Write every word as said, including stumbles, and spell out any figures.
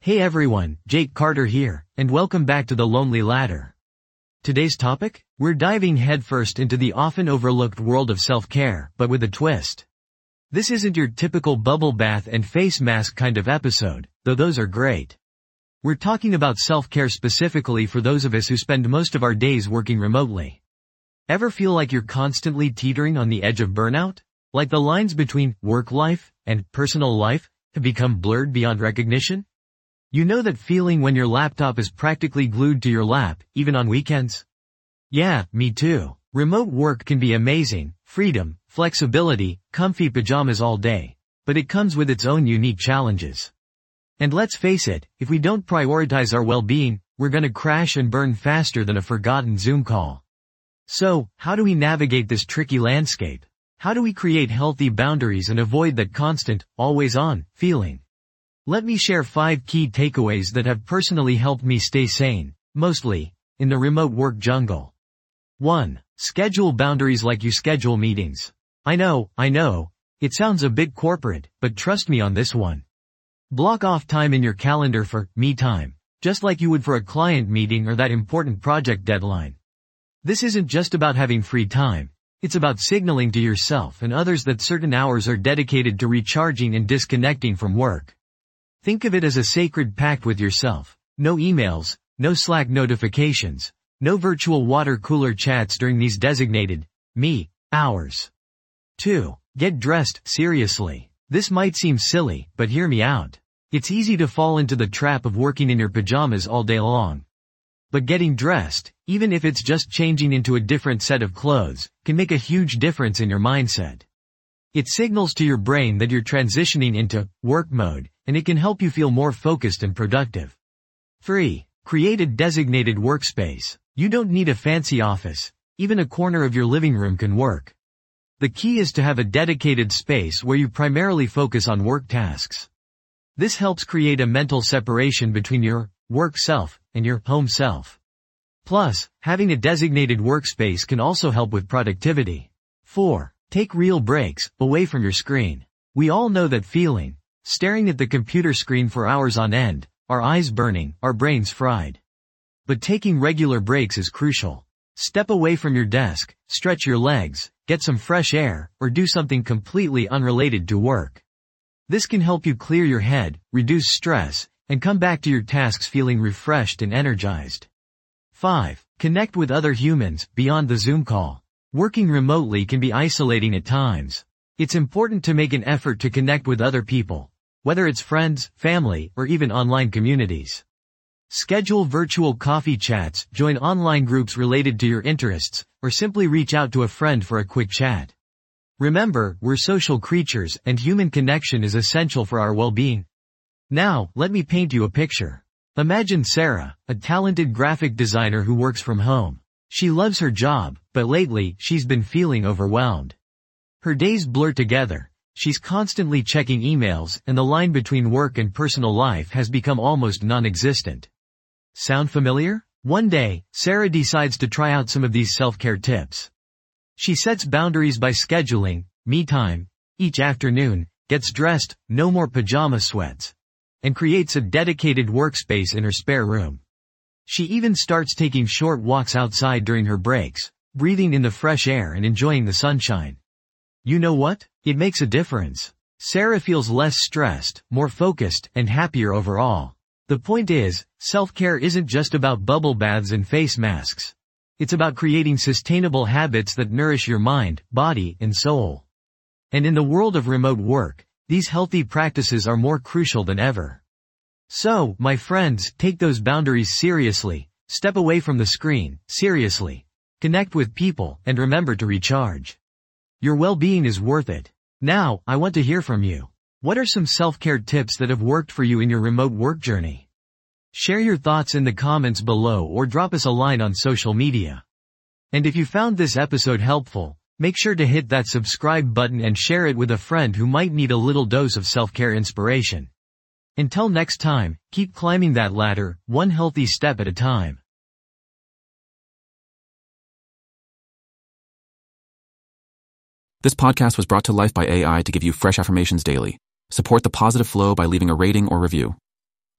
Hey everyone, Jake Carter here, and welcome back to The Lonely Ladder. Today's topic? We're diving headfirst into the often overlooked world of self-care, but with a twist. This isn't your typical bubble bath and face mask kind of episode, though those are great. We're talking about self-care specifically for those of us who spend most of our days working remotely. Ever feel like you're constantly teetering on the edge of burnout? Like the lines between work life and personal life have become blurred beyond recognition? You know that feeling when your laptop is practically glued to your lap, even on weekends? Yeah, me too. Remote work can be amazing, freedom, flexibility, comfy pajamas all day. But it comes with its own unique challenges. And let's face it, if we don't prioritize our well-being, we're gonna crash and burn faster than a forgotten Zoom call. So, how do we navigate this tricky landscape? How do we create healthy boundaries and avoid that constant, always-on, feeling? Let me share five key takeaways that have personally helped me stay sane, mostly, in the remote work jungle. one. Schedule boundaries like you schedule meetings. I know, I know, it sounds a bit corporate, but trust me on this one. Block off time in your calendar for me time, just like you would for a client meeting or that important project deadline. This isn't just about having free time, it's about signaling to yourself and others that certain hours are dedicated to recharging and disconnecting from work. Think of it as a sacred pact with yourself. No emails, no Slack notifications, no virtual water cooler chats during these designated, me, hours. two. Get dressed, seriously. This might seem silly, but hear me out. It's easy to fall into the trap of working in your pajamas all day long. But getting dressed, even if it's just changing into a different set of clothes, can make a huge difference in your mindset. It signals to your brain that you're transitioning into work mode, and it can help you feel more focused and productive. three. Create a designated workspace. You don't need a fancy office. Even a corner of your living room can work. The key is to have a dedicated space where you primarily focus on work tasks. This helps create a mental separation between your work self and your home self. Plus, having a designated workspace can also help with productivity. four. Take real breaks, away from your screen. We all know that feeling. Staring at the computer screen for hours on end, our eyes burning, our brains fried. But taking regular breaks is crucial. Step away from your desk, stretch your legs, get some fresh air, or do something completely unrelated to work. This can help you clear your head, reduce stress, and come back to your tasks feeling refreshed and energized. five. Connect with other humans, beyond the Zoom call. Working remotely can be isolating at times. It's important to make an effort to connect with other people, whether it's friends, family, or even online communities. Schedule virtual coffee chats, join online groups related to your interests, or simply reach out to a friend for a quick chat. Remember, we're social creatures, and human connection is essential for our well-being. Now, let me paint you a picture. Imagine Sarah, a talented graphic designer who works from home. She loves her job, but lately, she's been feeling overwhelmed. Her days blur together. She's constantly checking emails, and the line between work and personal life has become almost non-existent. Sound familiar? One day, Sarah decides to try out some of these self-care tips. She sets boundaries by scheduling me time each afternoon, gets dressed, no more pajama sweats, and creates a dedicated workspace in her spare room. She even starts taking short walks outside during her breaks, breathing in the fresh air and enjoying the sunshine. You know what? It makes a difference. Sarah feels less stressed, more focused, and happier overall. The point is, self-care isn't just about bubble baths and face masks. It's about creating sustainable habits that nourish your mind, body, and soul. And in the world of remote work, these healthy practices are more crucial than ever. So, my friends, take those boundaries seriously, step away from the screen, seriously. Connect with people, and remember to recharge. Your well-being is worth it. Now, I want to hear from you. What are some self-care tips that have worked for you in your remote work journey? Share your thoughts in the comments below or drop us a line on social media. And if you found this episode helpful, make sure to hit that subscribe button and share it with a friend who might need a little dose of self-care inspiration. Until next time, keep climbing that ladder, one healthy step at a time. This podcast was brought to life by A I to give you fresh affirmations daily. Support the positive flow by leaving a rating or review.